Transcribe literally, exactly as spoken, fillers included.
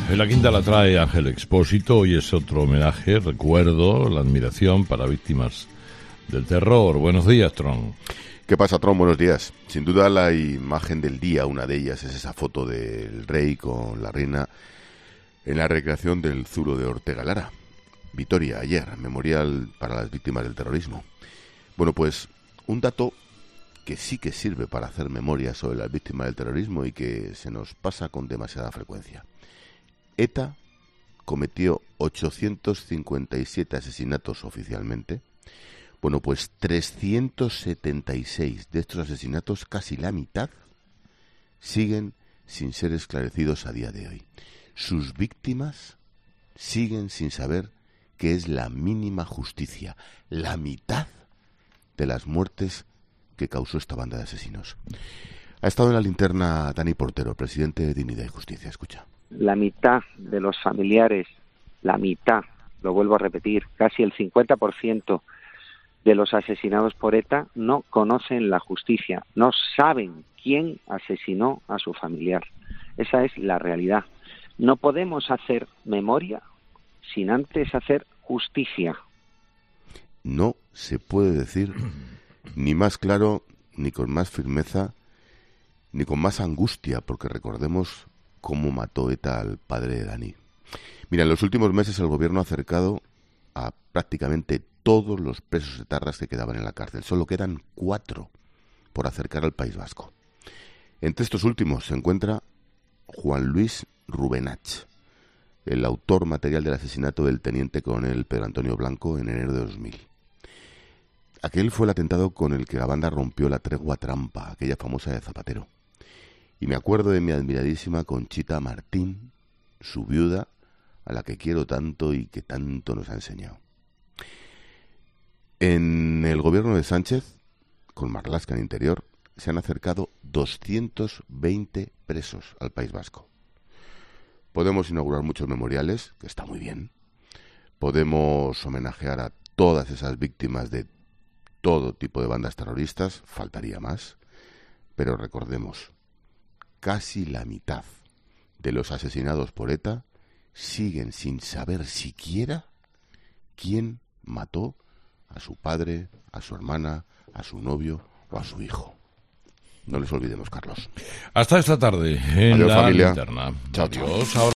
En la quinta la trae Ángel Expósito. Hoy es otro homenaje, recuerdo, la admiración para víctimas del terror. Buenos días, Tron. ¿Qué pasa, Tron? Buenos días. Sin duda la imagen del día, una de ellas es esa foto del rey con la reina en la recreación del Zulo de Ortega Lara. Vitoria, ayer, memorial para las víctimas del terrorismo. Bueno, pues un dato que sí que sirve para hacer memoria sobre las víctimas del terrorismo y que se nos pasa con demasiada frecuencia. ETA cometió ochocientos cincuenta y siete asesinatos oficialmente. Bueno, pues trescientos setenta y seis de estos asesinatos, casi la mitad, siguen sin ser esclarecidos a día de hoy. Sus víctimas siguen sin saber qué es la mínima justicia, la mitad de las muertes que causó esta banda de asesinos. Ha estado en la linterna Dani Portero, presidente de Dignidad y Justicia. Escucha. La mitad de los familiares, la mitad, lo vuelvo a repetir, casi el cincuenta por ciento de los asesinados por ETA no conocen la justicia, no saben quién asesinó a su familiar. Esa es la realidad. No podemos hacer memoria sin antes hacer justicia. No se puede decir ni más claro, ni con más firmeza, ni con más angustia, porque recordemos cómo mató ETA al padre de Dani. Mira, en los últimos meses el gobierno ha acercado a prácticamente todos los presos etarras que quedaban en la cárcel. Solo quedan cuatro por acercar al País Vasco. Entre estos últimos se encuentra Juan Luis Rubenach, el autor material del asesinato del teniente coronel Pedro Antonio Blanco en enero de dos mil. Aquel fue el atentado con el que la banda rompió la tregua trampa, aquella famosa de Zapatero. Y me acuerdo de mi admiradísima Conchita Martín, su viuda, a la que quiero tanto y que tanto nos ha enseñado. En el gobierno de Sánchez, con Marlaska en interior, se han acercado doscientos veinte presos al País Vasco. Podemos inaugurar muchos memoriales, que está muy bien. Podemos homenajear a todas esas víctimas de todo tipo de bandas terroristas, faltaría más. Pero recordemos, casi la mitad de los asesinados por ETA siguen sin saber siquiera quién mató a su padre, a su hermana, a su novio o a su hijo. No les olvidemos, Carlos. Hasta esta tarde en Adiós, la familia. linterna. Chao, Adiós. chao. Ahora